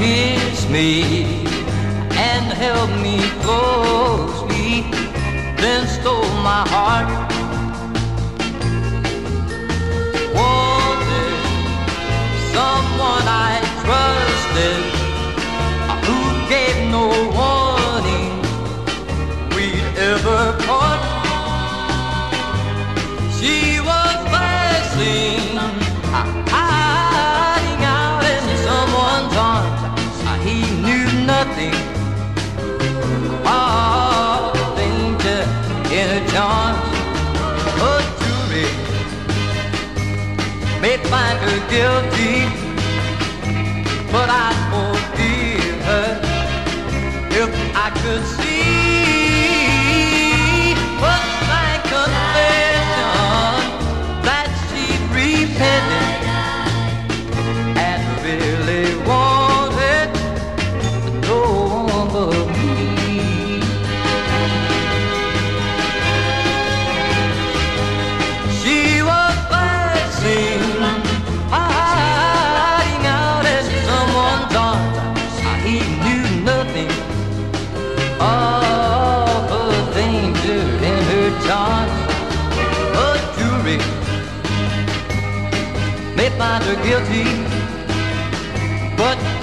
kissed me and held me closely, then stole my heart. Was it someone I trusted who gave no warning we'd ever part? She was flashing, hiding out in someone's arms. He knew nothing of danger in her charms. A jury may find her guilty, but I'd forgive her if I could see but my confession that she'd repented and really wanted no one but me. She was flashing, hiding out in someone's arms. He knew nothing of the danger in her charms. A jury may find her guilty, but